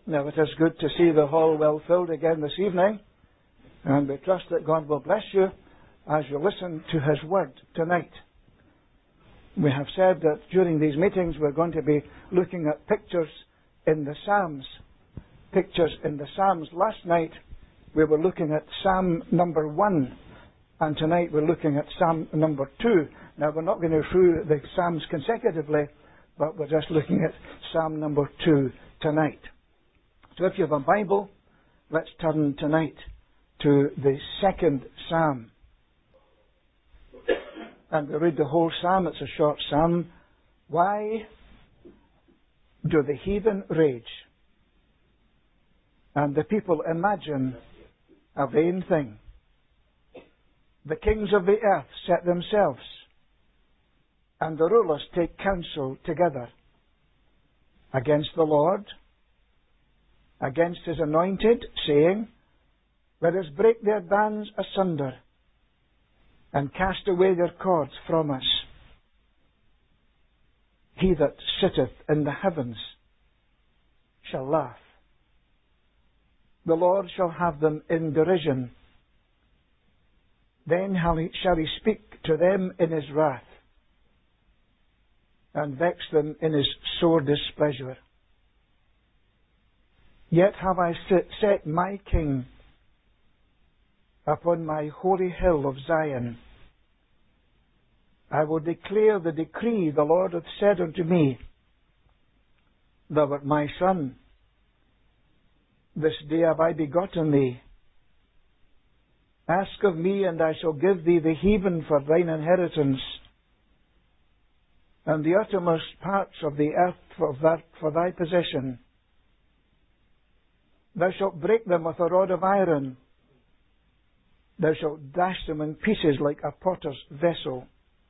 Now, it is good to see the hall well filled again this evening, and we trust that God will bless you as you listen to His Word tonight. We have said that during these meetings we're going to be looking at pictures in the Psalms. Pictures in the Psalms. Last night we were looking at Psalm number 1, and tonight we're looking at Psalm number 2. Now, we're not going to go through the Psalms consecutively, but we're just looking at Psalm number 2 tonight. So if you have a Bible, let's turn tonight to the second Psalm. And we read the whole Psalm. It's a short Psalm. Why do the heathen rage, and the people imagine a vain thing? The kings of the earth set themselves, and the rulers take counsel together against the Lord, against His anointed, saying, let us break their bands asunder, and cast away their cords from us. He that sitteth in the heavens shall laugh. The Lord shall have them in derision. Then shall He speak to them in His wrath, and vex them in His sore displeasure. Yet have I set my King upon my holy hill of Zion. I will declare the decree. The Lord hath said unto me, thou art my son. This day have I begotten thee. Ask of me, and I shall give thee the heathen for thine inheritance, and the uttermost parts of the earth for thy possession. Thou shalt break them with a rod of iron. Thou shalt dash them in pieces like a potter's vessel.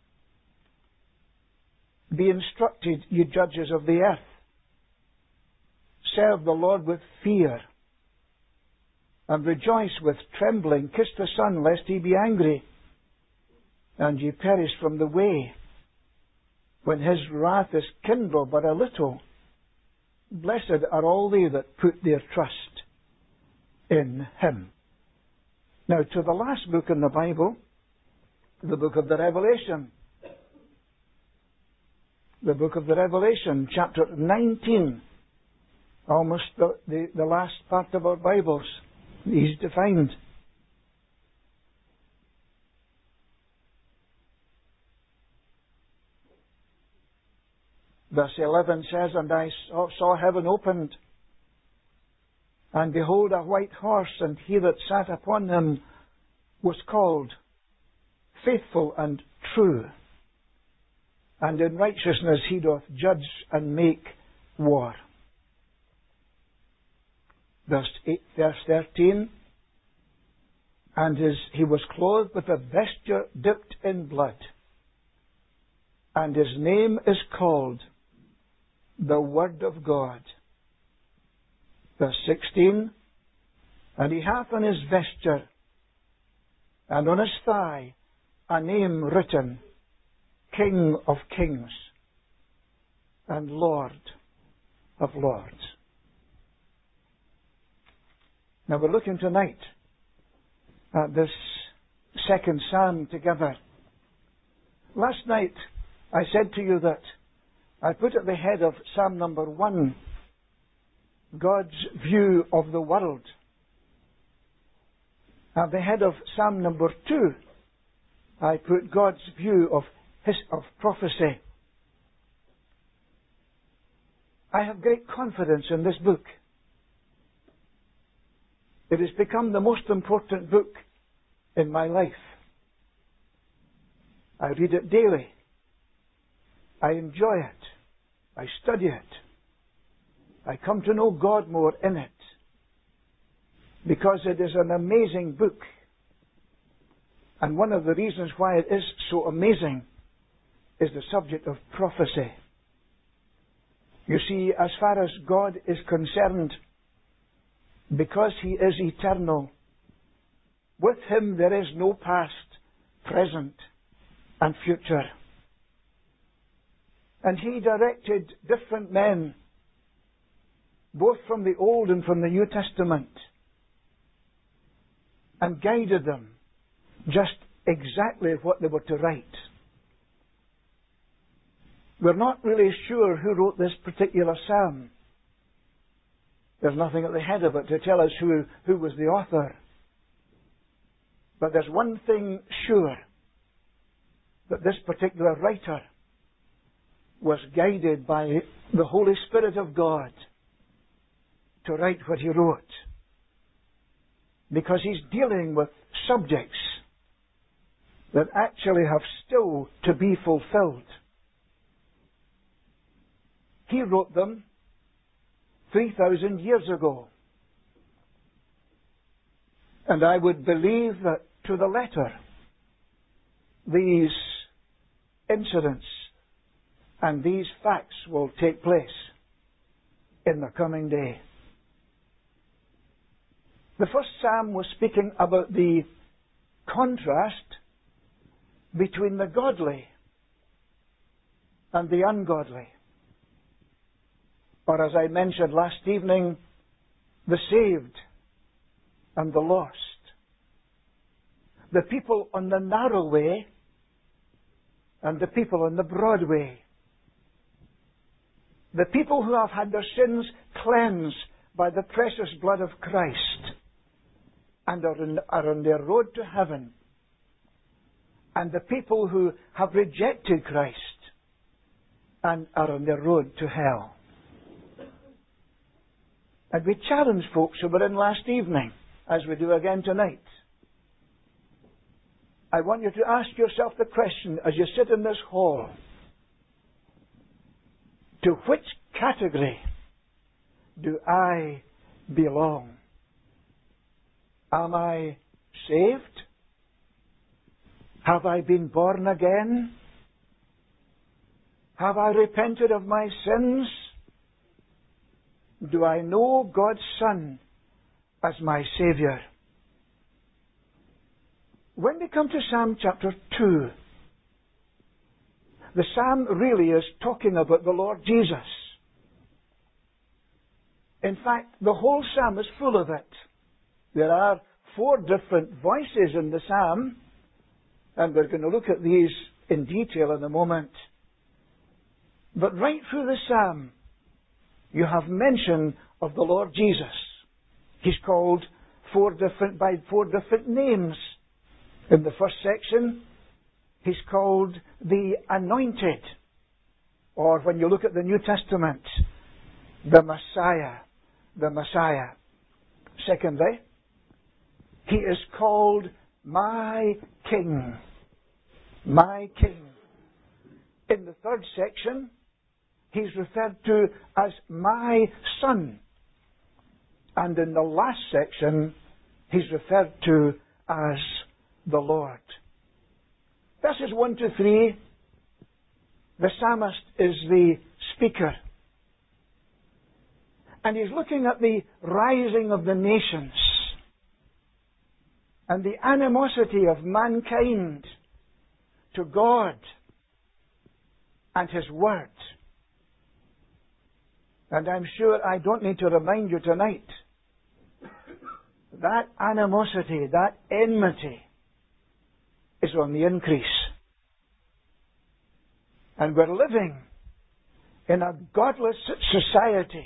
Be instructed, ye judges of the earth. Serve the Lord with fear, and rejoice with trembling. Kiss the Son, lest He be angry, and ye perish from the way, when His wrath is kindled but a little. Blessed are all they that put their trust in Him. Now, to the last book in the Bible, the book of the Revelation. The book of the Revelation, chapter 19. Almost the last part of our Bibles. Easy to find. Verse 11 says, and I saw heaven opened, and behold a white horse, and he that sat upon him was called Faithful and True, and in righteousness he doth judge and make war. Verse 13, and he was clothed with a vesture dipped in blood, and his name is called the Word of God. Verse 16, and he hath on his vesture and on his thigh a name written, King of Kings and Lord of Lords. Now we're looking tonight at this second Psalm together. Last night I said to you that I put at the head of Psalm number 1 God's view of the world. At the head of Psalm number 2 I put God's view of prophecy. I have great confidence in this book. It has become the most important book in my life. I read it daily. I enjoy it. I study it. I come to know God more in it, because it is an amazing book. And one of the reasons why it is so amazing is the subject of prophecy. You see, as far as God is concerned, because He is eternal, with Him there is no past, present, and future. And He directed different men both from the Old and from the New Testament, and guided them just exactly what they were to write. We're not really sure who wrote this particular psalm. There's nothing at the head of it to tell us who was the author. But there's one thing sure, that this particular writer was guided by the Holy Spirit of God to write what he wrote. Because he's dealing with subjects that actually have still to be fulfilled. He wrote them 3,000 years ago. And I would believe that to the letter, these incidents and these facts will take place in the coming day. The first psalm was speaking about the contrast between the godly and the ungodly. Or as I mentioned last evening, the saved and the lost. The people on the narrow way and the people on the broad way. The people who have had their sins cleansed by the precious blood of Christ and are on their road to heaven. And the people who have rejected Christ and are on their road to hell. And we challenged folks who were in last evening, as we do again tonight. I want you to ask yourself the question as you sit in this hall. To which category do I belong? Am I saved? Have I been born again? Have I repented of my sins? Do I know God's Son as my Saviour? When we come to Psalm chapter 2, the psalm really is talking about the Lord Jesus. In fact, the whole psalm is full of it. There are 4 different voices in the psalm, and we're going to look at these in detail in a moment. But right through the psalm, you have mention of the Lord Jesus. He's called by 4 different names. In the first section, he's called the Anointed. Or when you look at the New Testament, the Messiah. The Messiah. Secondly, he is called my King. My King. In the third section, he's referred to as my Son. And in the last section, he's referred to as the Lord. Verses 1 to 3, the psalmist is the speaker. And he's looking at the rising of the nations and the animosity of mankind to God and His Word. And I'm sure I don't need to remind you tonight that animosity, that enmity is on the increase. And we're living in a godless society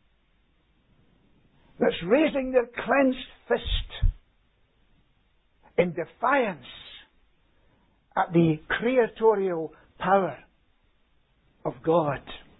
that's raising their clenched fist in defiance at the creatorial power of God.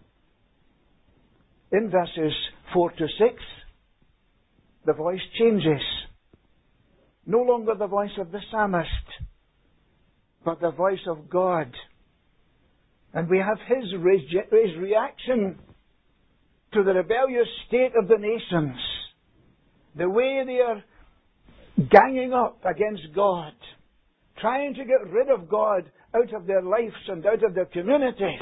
In verses 4 to 6, the voice changes. No longer the voice of the psalmist, but the voice of God. And we have His reaction to the rebellious state of the nations. The way they are ganging up against God, trying to get rid of God out of their lives and out of their communities.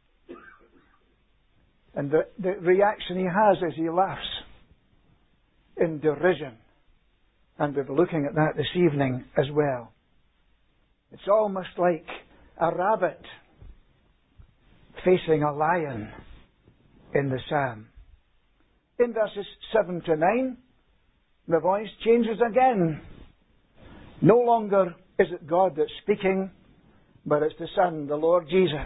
And the reaction He has is He laughs in derision. And we'll be looking at that this evening as well. It's almost like a rabbit facing a lion in the psalm. in verses 7 to 9, the voice changes again. No longer is it God that's speaking, but it's the Son, the Lord Jesus.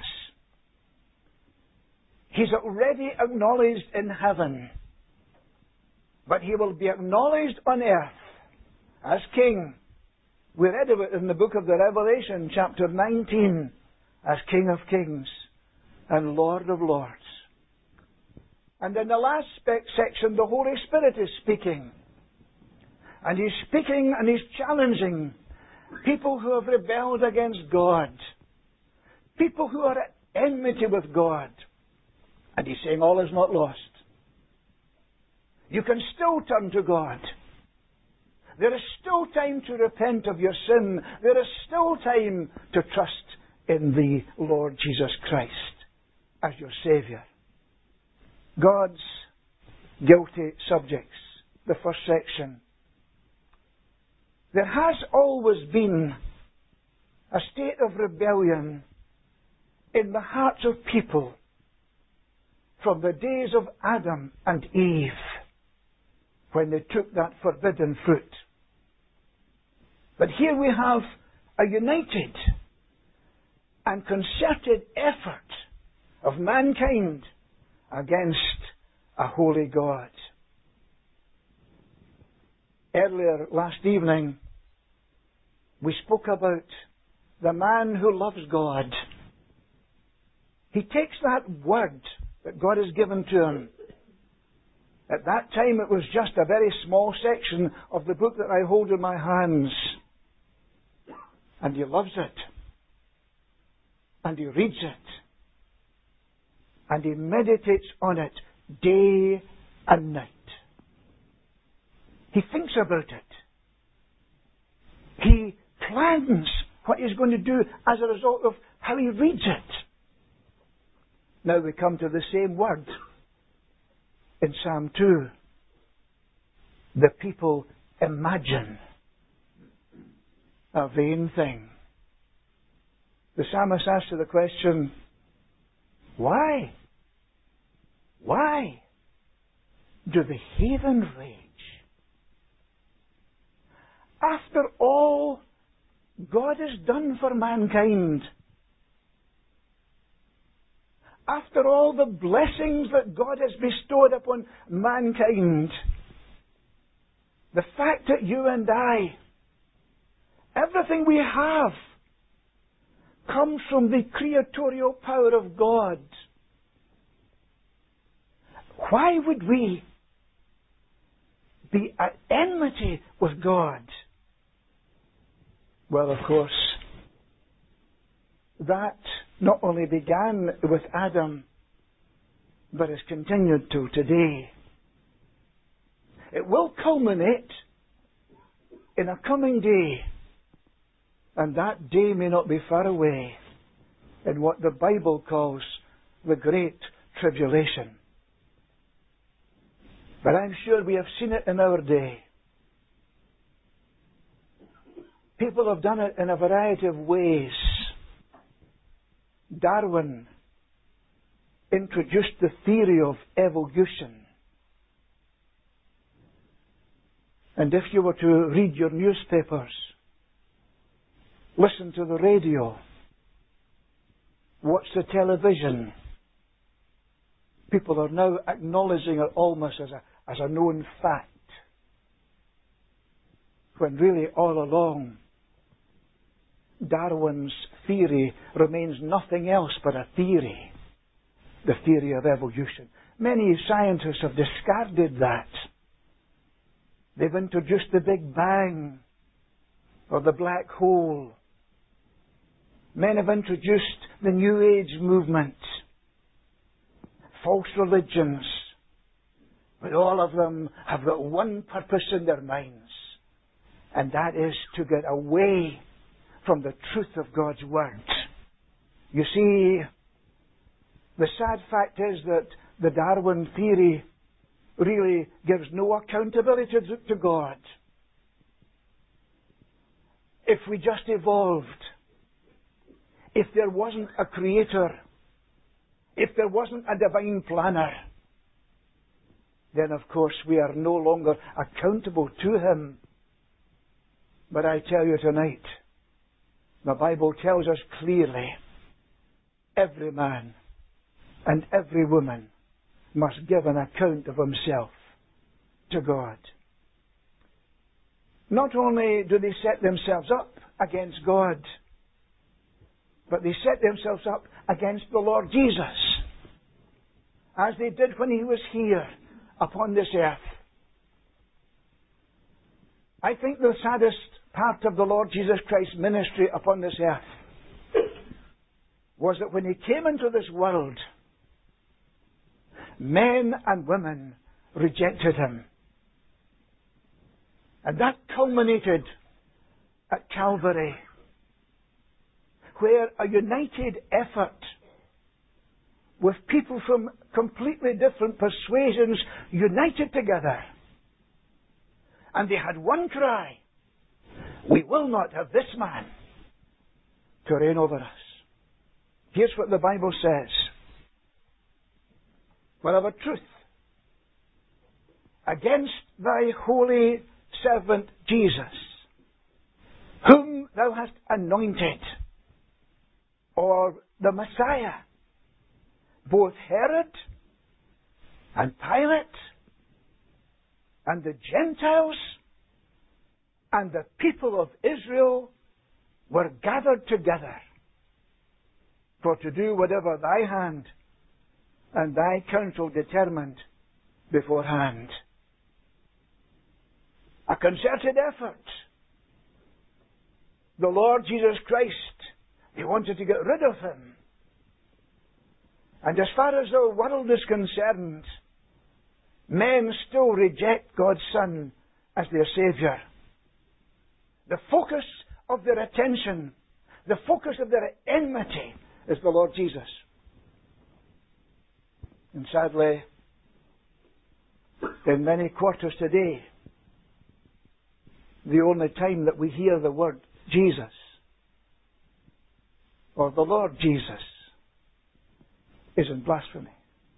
He's already acknowledged in heaven, but He will be acknowledged on earth as King. We read of it in the book of the Revelation, chapter 19, as King of Kings and Lord of Lords. And in the last section, the Holy Spirit is speaking. And He's speaking and He's challenging people who have rebelled against God, people who are at enmity with God. And He's saying all is not lost. You can still turn to God. There is still time to repent of your sin. There is still time to trust in the Lord Jesus Christ as your Saviour. God's guilty subjects, the first section. There has always been a state of rebellion in the hearts of people from the days of Adam and Eve, when they took that forbidden fruit. But here we have a united and concerted effort of mankind against a holy God. Earlier last evening, we spoke about the man who loves God. He takes that word that God has given to him. At that time it was just a very small section of the book that I hold in my hands. And he loves it. And he reads it. And he meditates on it day and night. He thinks about it. He plans what he's going to do as a result of how he reads it. Now we come to the same word in Psalm 2. The people imagine a vain thing. The psalmist asks the question, why? Why do the heathen rage? After all God has done for mankind, after all the blessings that God has bestowed upon mankind, the fact that you and I, everything we have, comes from the creatorial power of God. Why would we be at enmity with God? Well, of course, that not only began with Adam, but has continued to today. It will culminate in a coming day, and that day may not be far away, in what the Bible calls the Great Tribulation. But I'm sure we have seen it in our day. People have done it in a variety of ways. Darwin introduced the theory of evolution. And if you were to read your newspapers, listen to the radio, watch the television, people are now acknowledging it almost as a known fact. When really all along, Darwin's theory remains nothing else but a theory. The theory of evolution. Many scientists have discarded that. They've introduced the Big Bang or the black hole. Men have introduced the New Age movement, false religions. But all of them have got one purpose in their minds, and that is to get away from the truth of God's Word. You see, the sad fact is that the Darwin theory really gives no accountability to God. If we just evolved, if there wasn't a creator, if there wasn't a divine planner, then of course we are no longer accountable to Him. But I tell you tonight, the Bible tells us clearly, every man and every woman must give an account of himself to God. Not only do they set themselves up against God, but they set themselves up against the Lord Jesus, as they did when He was here upon this earth. I think the saddest part of the Lord Jesus Christ's ministry upon this earth was that when He came into this world, men and women rejected Him. And that culminated at Calvary, where a united effort with people from completely different persuasions united together. And they had one cry: we will not have this man to reign over us. Here's what the Bible says. For of a truth, against thy holy servant Jesus, whom thou hast anointed, or the Messiah, both Herod and Pilate and the Gentiles and the people of Israel were gathered together for to do whatever thy hand and thy counsel determined beforehand. A concerted effort. The Lord Jesus Christ, they wanted to get rid of Him. And as far as the world is concerned, men still reject God's Son as their Saviour. The focus of their attention, the focus of their enmity is the Lord Jesus. And sadly, in many quarters today, the only time that we hear the word Jesus or the Lord Jesus is in blasphemy.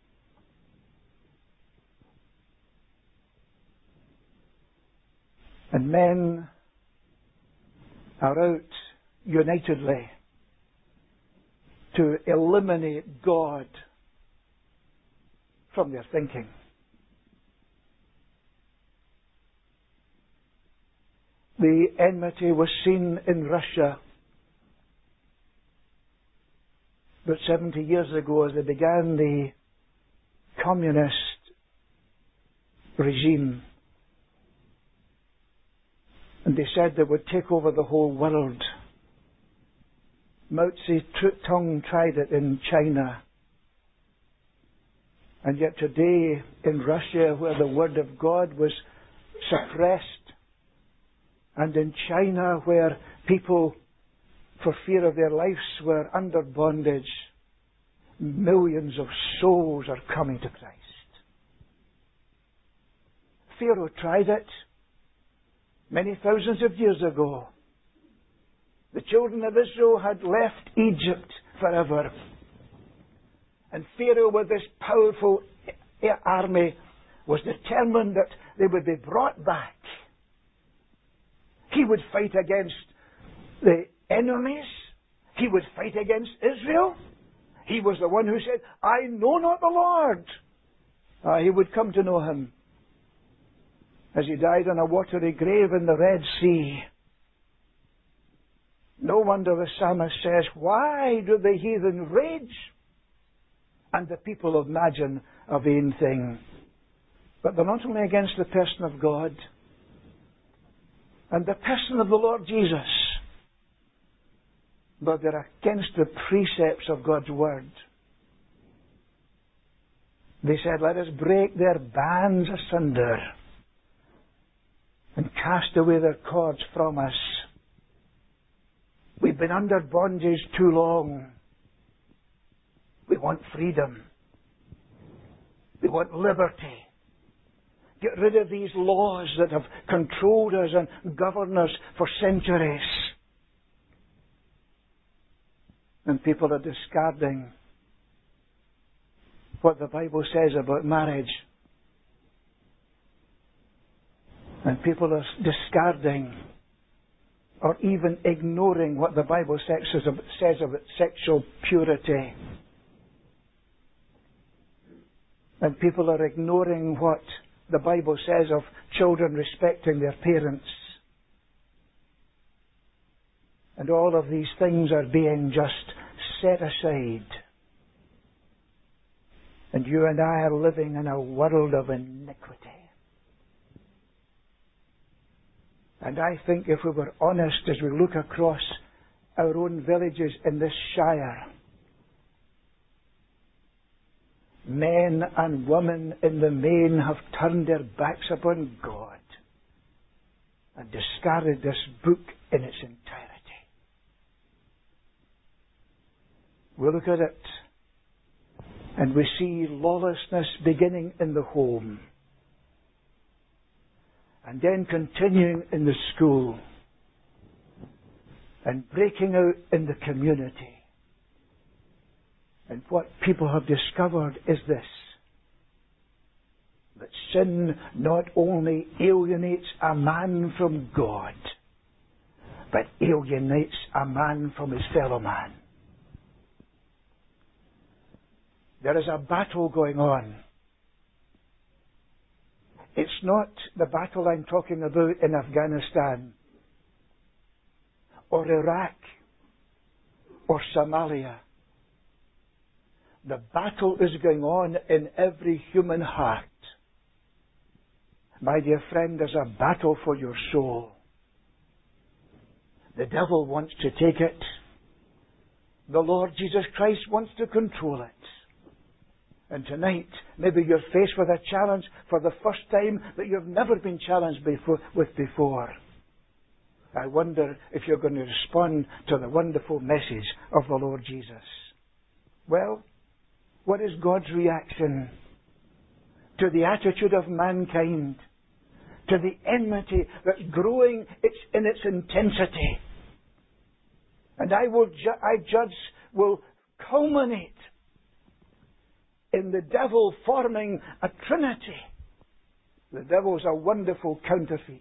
And men are out unitedly to eliminate God from their thinking. The enmity was seen in Russia. But 70 years ago, as they began the communist regime, and they said they would take over the whole world. Mao Zedong tried it in China. And yet today, in Russia, where the Word of God was suppressed, and in China, where people, for fear of their lives, were under bondage, millions of souls are coming to Christ. Pharaoh tried it many thousands of years ago. The children of Israel had left Egypt forever. And Pharaoh, with this powerful army, was determined that they would be brought back. He would fight against the enemies. He would fight against Israel. He was the one who said, I know not the Lord. He would come to know Him as he died on a watery grave in the Red Sea. No wonder the psalmist says, why do the heathen rage and the people imagine a vain thing? But they're not only against the person of God and the person of the Lord Jesus, but they're against the precepts of God's Word. They said, let us break their bands asunder and cast away their cords from us. We've been under bondage too long. We want freedom. We want liberty. Get rid of these laws that have controlled us and governed us for centuries. And people are discarding what the Bible says about marriage And people are discarding or even ignoring what the Bible says about sexual purity. And people are ignoring what the Bible says of children respecting their parents. And all of these things are being just set aside. And you and I are living in a world of iniquity. And I think if we were honest as we look across our own villages in this shire, men and women in the main have turned their backs upon God and discarded this book in its entirety. We look at it and we see lawlessness beginning in the home and then continuing in the school and breaking out in the community. And what people have discovered is this: that sin not only alienates a man from God, but alienates a man from his fellow man. There is a battle going on. It's not the battle I'm talking about in Afghanistan or Iraq or Somalia. The battle is going on in every human heart. My dear friend, there's a battle for your soul. The devil wants to take it. The Lord Jesus Christ wants to control it. And tonight, maybe you're faced with a challenge for the first time that you've never been challenged with before. I wonder if you're going to respond to the wonderful message of the Lord Jesus. Well, what is God's reaction to the attitude of mankind, to the enmity that's growing in its intensity? And I judge will culminate in the devil forming a trinity. The devil is a wonderful counterfeit.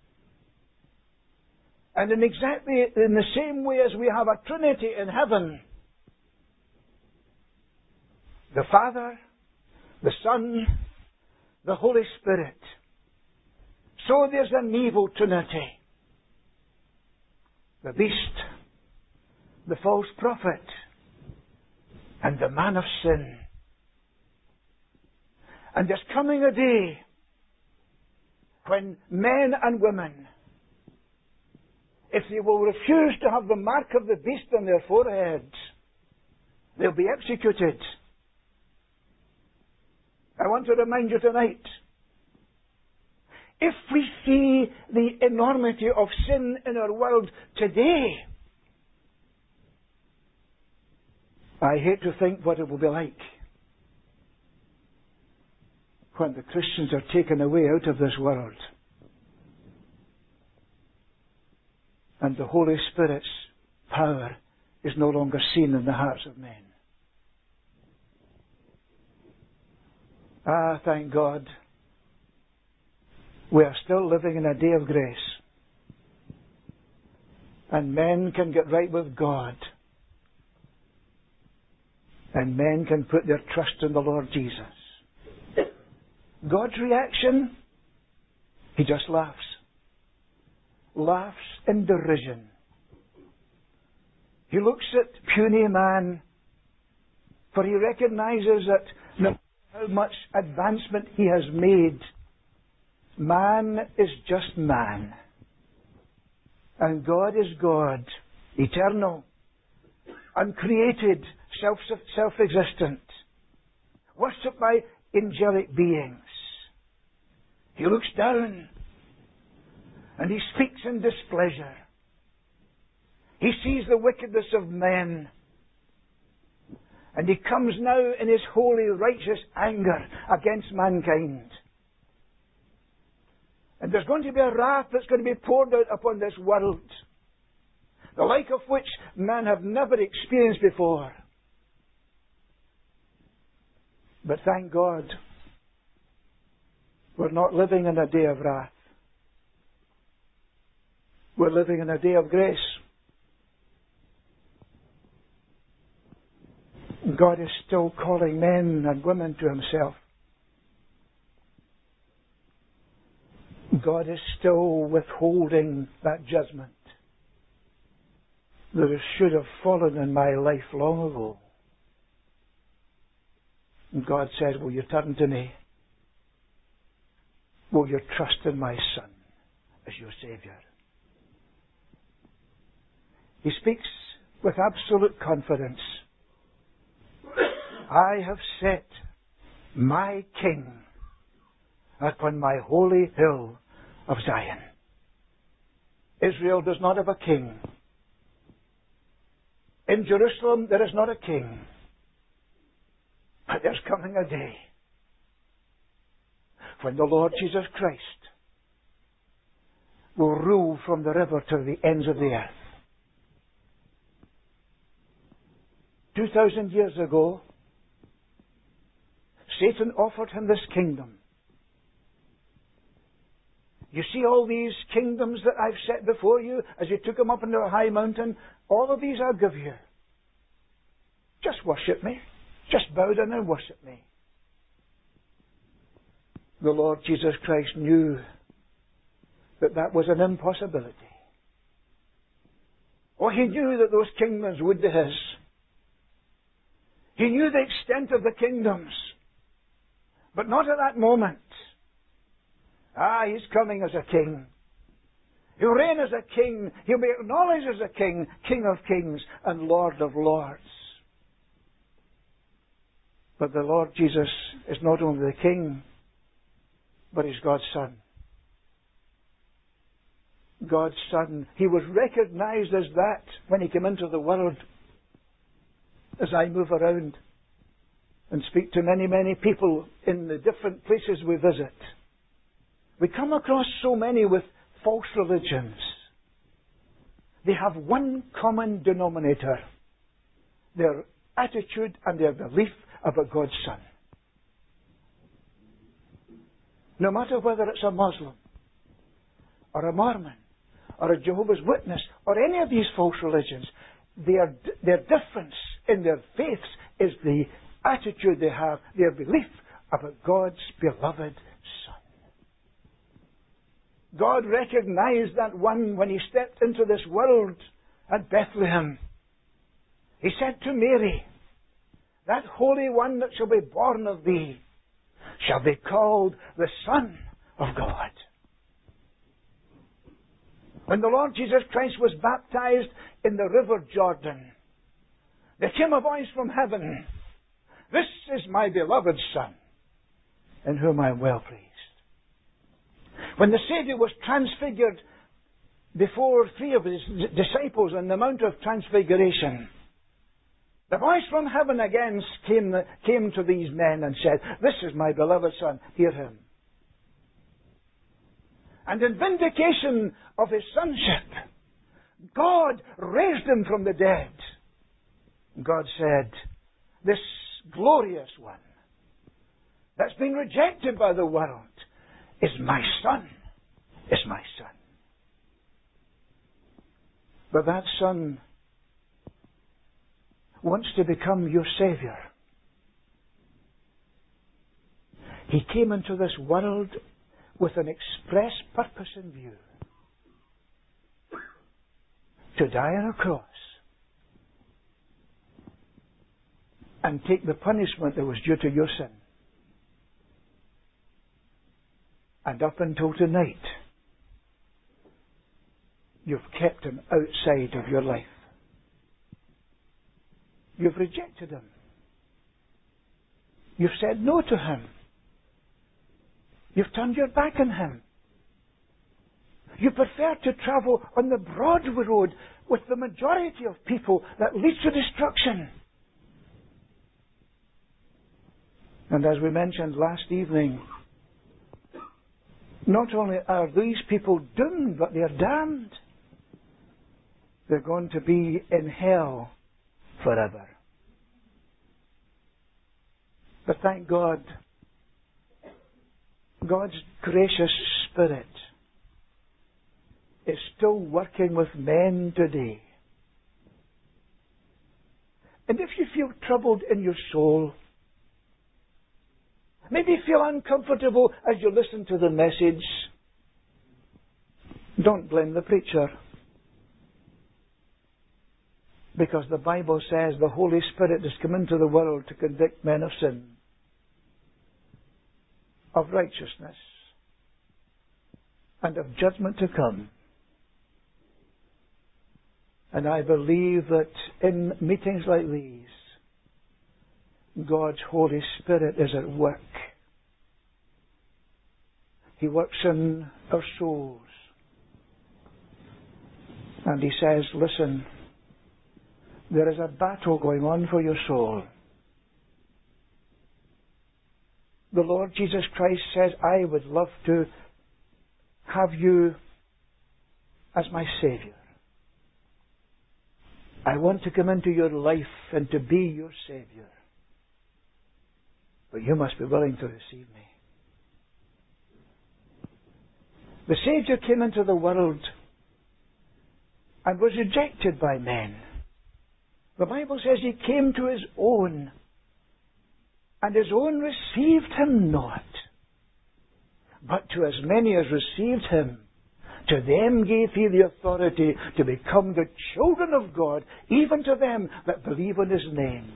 And in exactly in the same way as we have a trinity in heaven, the Father, the Son, the Holy Spirit, so there's an evil trinity. The beast, the false prophet, and the man of sin. And there's coming a day when men and women, if they will refuse to have the mark of the beast on their foreheads, they'll be executed. I want to remind you tonight, if we see the enormity of sin in our world today, I hate to think what it will be like when the Christians are taken away out of this world and the Holy Spirit's power is no longer seen in the hearts of men. Ah, thank God, we are still living in a day of grace, and men can get right with God, and men can put their trust in the Lord Jesus. God's reaction? He just laughs. Laughs in derision. He looks at puny man, for he recognizes that no matter how much advancement he has made, man is just man. And God is God, eternal, uncreated, self-existent, worshipped by angelic beings. He looks down and he speaks in displeasure. He sees the wickedness of men, and he comes now in his holy, righteous anger against mankind. And there's going to be a wrath that's going to be poured out upon this world, the like of which men have never experienced before. But thank God, we're not living in a day of wrath. We're living in a day of grace. God is still calling men and women to Himself. God is still withholding that judgment that should have fallen in my life long ago. And God says, will you turn to me? Will you trust in my Son as your Saviour? He speaks with absolute confidence. I have set my King upon my holy hill of Zion. Israel does not have a king. In Jerusalem there is not a king. But there's coming a day when the Lord Jesus Christ will rule from the river to the ends of the earth. 2,000 years ago, Satan offered him this kingdom. You see all these kingdoms that I've set before you as you took them up into a high mountain? All of these I'll give you. Just worship me. Just bow down and worship me. The Lord Jesus Christ knew that that was an impossibility. Oh, He knew that those kingdoms would be His. He knew the extent of the kingdoms. But not at that moment. He's coming as a king. He'll reign as a king. He'll be acknowledged as a king, King of kings and Lord of lords. But the Lord Jesus is not only the King, but He's God's Son. God's Son. He was recognized as that when He came into the world. As I move around and speak to many, many people in the different places we visit, we come across so many with false religions. They have one common denominator: their attitude and their belief about God's Son. No matter whether it's a Muslim, or a Mormon, or a Jehovah's Witness, or any of these false religions, their difference in their faiths is the attitude they have, their belief about God's beloved Son. God recognized that one when He stepped into this world at Bethlehem. He said to Mary, that Holy One that shall be born of thee shall be called the Son of God. When the Lord Jesus Christ was baptized in the river Jordan, there came a voice from heaven, this is my beloved Son, in whom I am well pleased. When the Saviour was transfigured before 3 of His disciples on the Mount of Transfiguration, the voice from heaven again came to these men and said, this is my beloved Son, hear Him. And in vindication of His sonship, God raised Him from the dead. God said, this glorious one that's been rejected by the world is my Son, is my Son. But that Son wants to become your Saviour. He came into this world with an express purpose in view: to die on a cross and take the punishment that was due to your sin. And up until tonight, you've kept Him outside of your life. You've rejected Him. You've said no to Him. You've turned your back on Him. You prefer to travel on the broad road with the majority of people that leads to destruction. And as we mentioned last evening, not only are these people doomed, but they're damned. They're going to be in hell forever. But thank God, God's gracious Spirit is still working with men today. And if you feel troubled in your soul, maybe feel uncomfortable as you listen to the message, don't blame the preacher. Because the Bible says the Holy Spirit has come into the world to convict men of sin, of righteousness, and of judgment to come. And I believe that in meetings like these, God's Holy Spirit is at work. He works in our souls. And He says, listen, there is a battle going on for your soul. The Lord Jesus Christ says, I would love to have you as my Saviour. I want to come into your life and to be your Saviour. But you must be willing to receive me. The Saviour came into the world and was rejected by men. The Bible says He came to His own, and His own received Him not. But to as many as received Him, to them gave He the authority to become the children of God, even to them that believe on His name.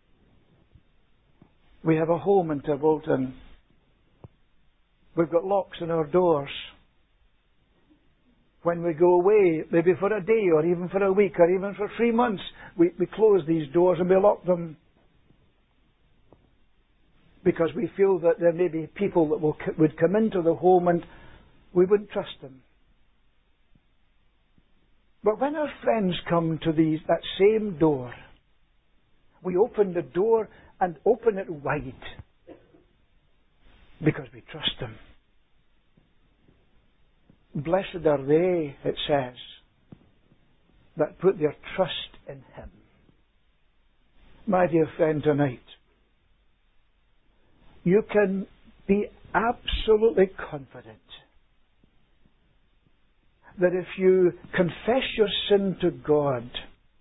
We have a home in Tibbleton. We've got locks on our doors. When we go away, maybe for a day or even for a week or even for 3 months, we close these doors and we lock them. Because we feel that there may be people that would come into the home and we wouldn't trust them. But when our friends come to that same door, we open the door and open it wide. Because we trust them. Blessed are they, it says, that put their trust in Him. My dear friend, tonight, you can be absolutely confident that if you confess your sin to God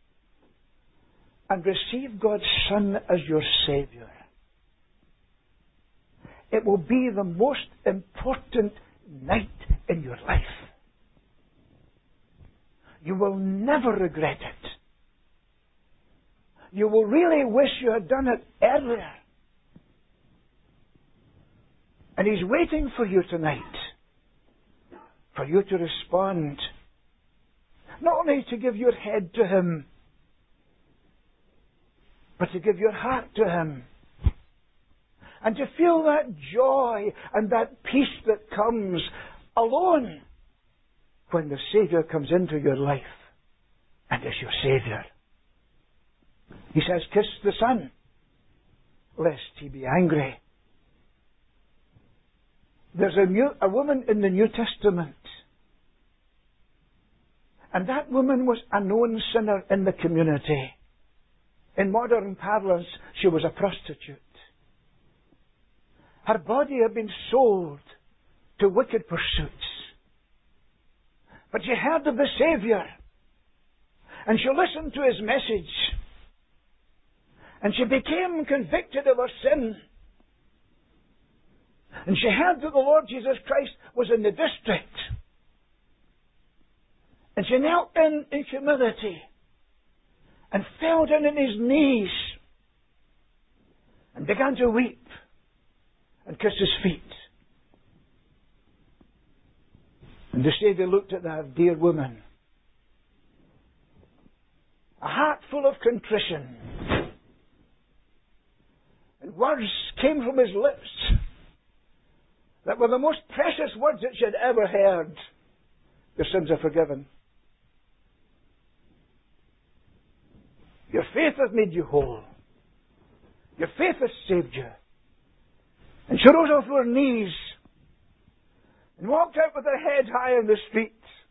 and receive God's Son as your Saviour, it will be the most important night in your life. You will never regret it. You will really wish you had done it earlier. And He's waiting for you tonight, for you to respond. Not only to give your head to Him, but to give your heart to Him. And to feel that joy and that peace that comes alone when the Saviour comes into your life and is your Saviour. He says, kiss the Son, lest He be angry. There's a woman in the New Testament, and that woman was a known sinner in the community. In modern parlance, she was a prostitute. Her body had been sold to wicked pursuits. But she heard of the Saviour, and she listened to His message, and she became convicted of her sin. And she heard that the Lord Jesus Christ was in the district. And she knelt in humility and fell down on His knees and began to weep and kiss His feet. And the Saviour looked at that dear woman, a heart full of contrition. And words came from His lips that were the most precious words that she had ever heard. Your sins are forgiven. Your faith has made you whole. Your faith has saved you. And she rose off her knees and walked out with her head high on the street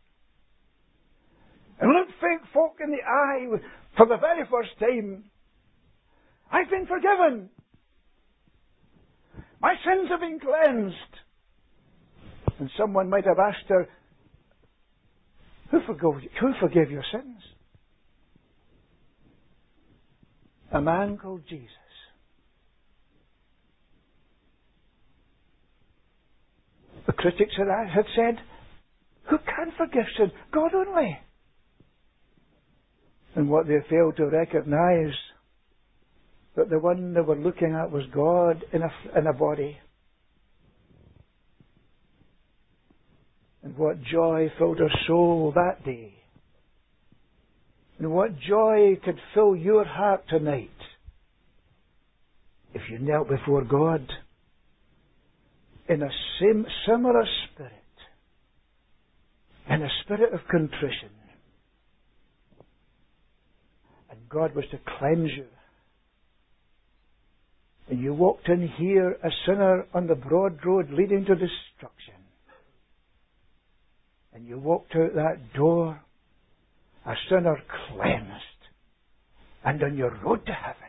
and looked folk in the eye for the very first time. I've been forgiven. My sins have been cleansed. And someone might have asked her, Who forgave your sins? A man called Jesus. The critics had said, who can forgive sin? God only. And what they failed to recognize, that the one they were looking at was God in a body. And what joy filled her soul that day. And what joy could fill your heart tonight if you knelt before God in a similar spirit, in a spirit of contrition. And God was to cleanse you. And you walked in here a sinner on the broad road leading to destruction. And you walked out that door a sinner cleansed and on your road to heaven.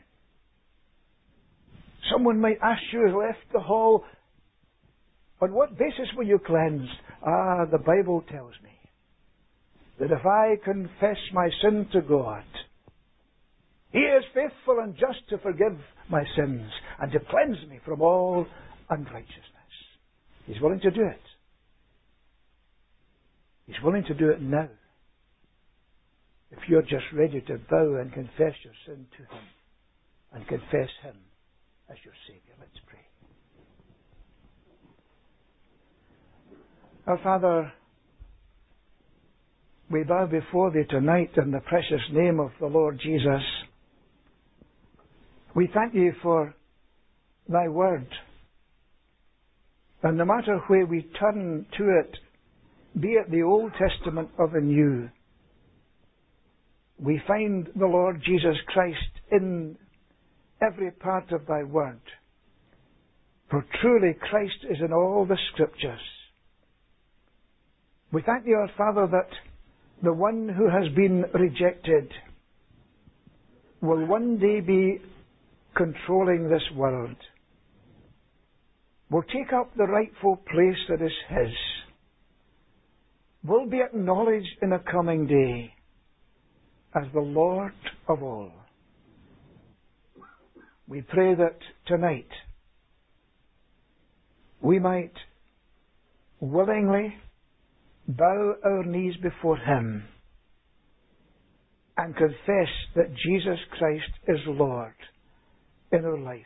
Someone might ask you, who left the hall, on what basis were you cleansed? The Bible tells me that if I confess my sin to God, He is faithful and just to forgive my sins and to cleanse me from all unrighteousness. He's willing to do it. He's willing to do it now. If you're just ready to bow and confess your sin to Him and confess Him as your Saviour. Let's pray. Our Father, we bow before Thee tonight in the precious name of the Lord Jesus. We thank You for Thy Word. And no matter where we turn to it, be it the Old Testament or the New, we find the Lord Jesus Christ in every part of Thy Word. For truly Christ is in all the Scriptures. We thank Thee, our Father, that the one who has been rejected will one day be controlling this world, will take up the rightful place that is His, will be acknowledged in a coming day as the Lord of all. We pray that tonight we might willingly bow our knees before Him and confess that Jesus Christ is Lord in our lives.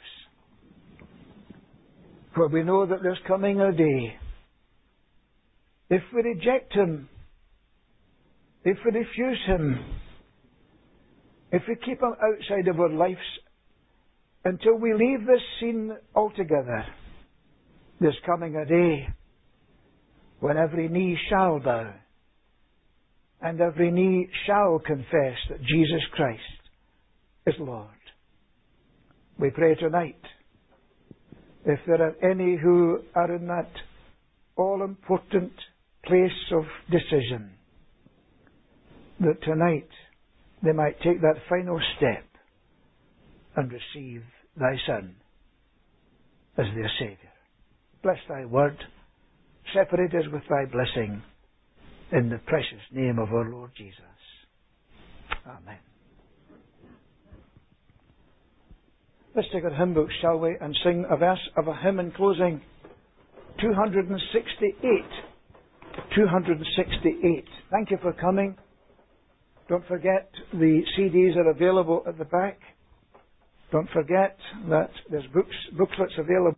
For we know that there's coming a day, if we reject Him, if we refuse Him, if we keep Him outside of our lives until we leave this scene altogether, there's coming a day when every knee shall bow and every knee shall confess that Jesus Christ is Lord. We pray tonight, if there are any who are in that all-important place of decision, that tonight they might take that final step and receive Thy Son as their Saviour. Bless Thy Word. Separate us with Thy blessing in the precious name of our Lord Jesus. Amen. Let's take our hymn book, shall we, and sing a verse of a hymn in closing. 268. 268. Thank you for coming. Don't forget the CDs are available at the back. Don't forget that there's booklets available.